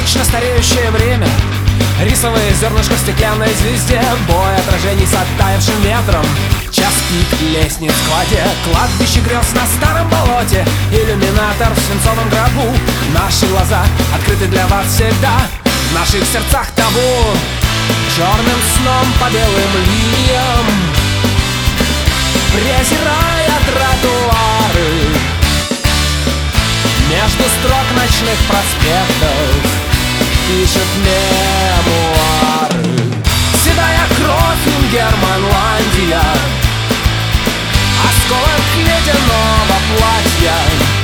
Вечно стареющее время, рисовые зернышко в стеклянной звезде, бой отражений с оттаившим ветром, час пик лестниц в кладе, кладбище грез на старом болоте, иллюминатор в свинцовом гробу. Наши глаза открыты для вас всегда, в наших сердцах табу. Черным сном по белым линиям, презирая тротуары, между строк ночных проспектов пишет мемуары. Седая кровь, Ингерманландия, осколок ледяного платья,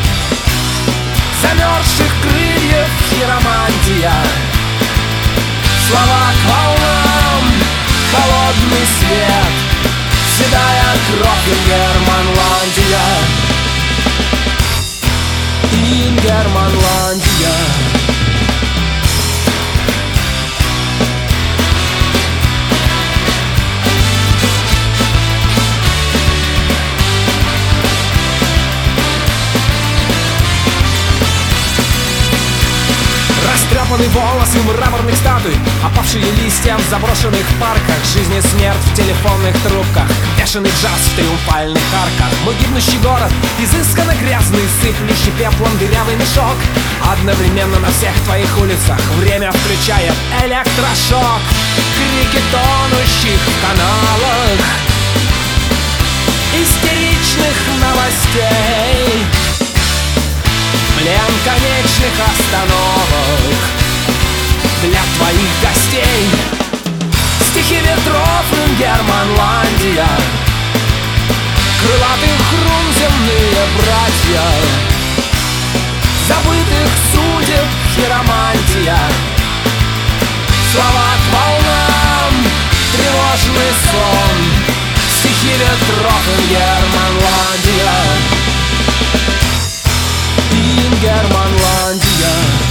замерзших крыльев хиромантия, слова к волнам, холодный свет. Седая кровь, Ингерманландия, Ингерманландия. Растрепанный волосы мраморных статуй, опавшие листья в заброшенных парках, жизнь и смерть в телефонных трубках, бешеный джаз в триумфальных арках. Мой гибнущий город, изысканно грязный, сыплющий пеплом дырявый мешок. Одновременно на всех твоих улицах время включает электрошок. Крики тонущих в каналах, истеричных новостей, плен конечных остановок для твоих гостей. Стихи ветров, Ингерманландия, крылатых рун земные братья, забытых судеб хиромантия, слова к волнам, тревожный сон. Стихи ветров, Ингерманландия, Ингерманландия.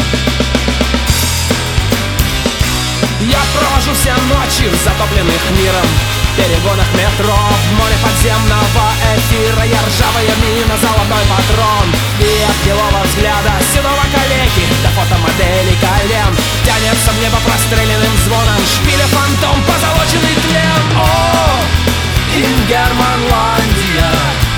Я провожу все ночи в затопленных миром перегонах метро, в море подземного эфира. Я ржавая мина, золотой патрон, и от белого взгляда седого калеки до фотомоделей колен тянется в небо простреленным звоном шпиля фантом, позолоченный тлен. О, Ингерманландия,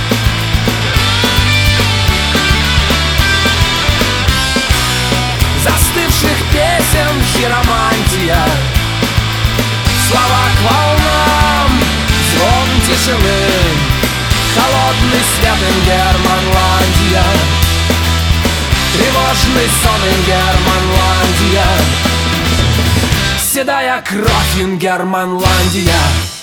застывших песен хиромантия, слова к волнам, звон тишины, холодный свет, Ингерманландия, тревожный сон, Ингерманландия, седая кровь, Ингерманландия.